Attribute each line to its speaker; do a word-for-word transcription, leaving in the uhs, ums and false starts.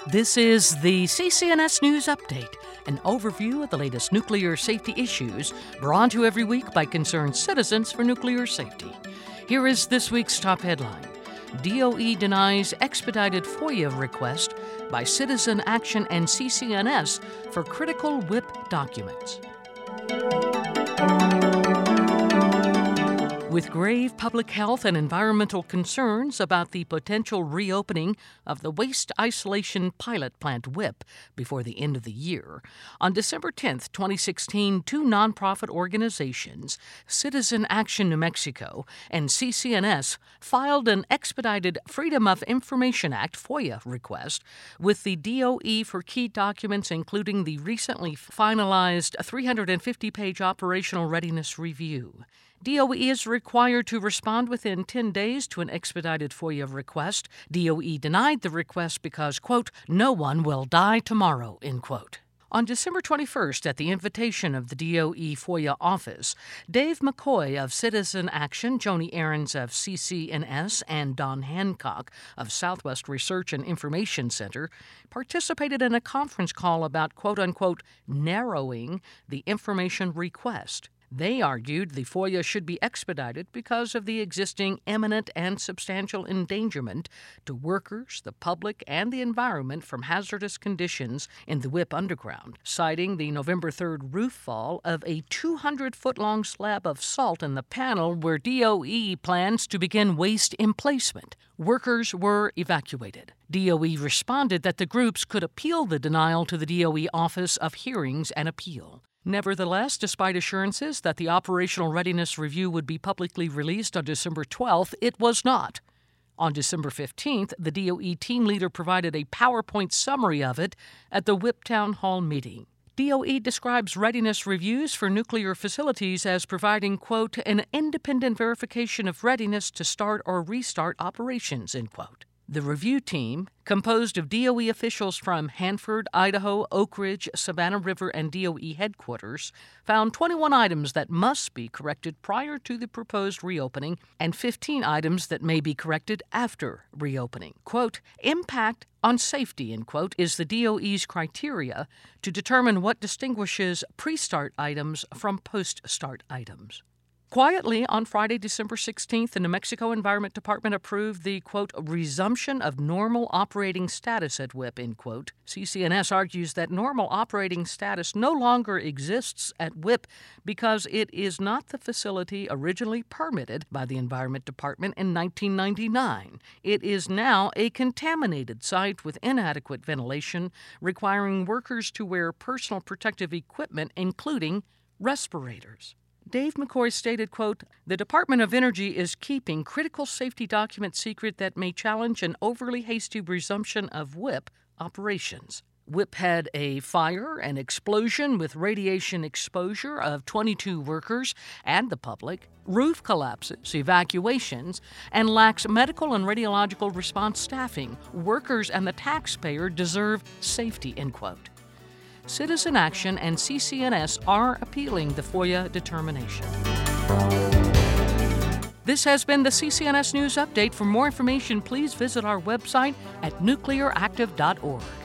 Speaker 1: This is the C C N S News Update, an overview of the latest nuclear safety issues brought to you every week by concerned citizens for nuclear safety. Here is this week's top headline. D O E denies expedited FOIA request by Citizen Action and C C N S for critical W I P documents. With grave public health and environmental concerns about the potential reopening of the Waste Isolation Pilot Plant W I P before the end of the year, on December tenth, twenty sixteen, two nonprofit organizations, Citizen Action New Mexico and C C N S, filed an expedited Freedom of Information Act FOIA request with the D O E for key documents including the recently finalized three hundred fifty page operational readiness review. D O E is required to respond within ten days to an expedited FOIA request. D O E denied the request because, quote, no one will die tomorrow, end quote. On December twenty-first, at the invitation of the D O E FOIA office, Dave McCoy of Citizen Action, Joni Ahrens of C C N S, and Don Hancock of Southwest Research and Information Center participated in a conference call about, quote-unquote, narrowing the information request. They argued the FOIA should be expedited because of the existing imminent and substantial endangerment to workers, the public, and the environment from hazardous conditions in the W I P underground, citing the November third roof fall of a two hundred foot long slab of salt in the panel where D O E plans to begin waste emplacement. Workers were evacuated. D O E responded that the groups could appeal the denial to the D O E Office of Hearings and Appeal. Nevertheless, despite assurances that the operational readiness review would be publicly released on December twelfth, it was not. On December fifteenth, the D O E team leader provided a PowerPoint summary of it at the W I P Town Hall meeting. D O E describes readiness reviews for nuclear facilities as providing, quote, an independent verification of readiness to start or restart operations, end quote. The review team, composed of D O E officials from Hanford, Idaho, Oak Ridge, Savannah River, and D O E headquarters, found twenty-one items that must be corrected prior to the proposed reopening and fifteen items that may be corrected after reopening. Quote, impact on safety, end quote, is the D O E's criteria to determine what distinguishes pre-start items from post-start items. Quietly, on Friday, December sixteenth, the New Mexico Environment Department approved the, quote, resumption of normal operating status at W I P, end quote. C C N S argues that normal operating status no longer exists at W I P because it is not the facility originally permitted by the Environment Department in nineteen ninety-nine. It is now a contaminated site with inadequate ventilation, requiring workers to wear personal protective equipment, including respirators. Dave McCoy stated, quote, the Department of Energy is keeping critical safety documents secret that may challenge an overly hasty resumption of W I P operations. W I P had a fire, an explosion with radiation exposure of twenty-two workers and the public, roof collapses, evacuations, and lacks medical and radiological response staffing. Workers and the taxpayer deserve safety, end quote. Citizen Action and C C N S are appealing the FOIA determination. This has been the C C N S News Update. For more information, please visit our website at nuclear active dot org.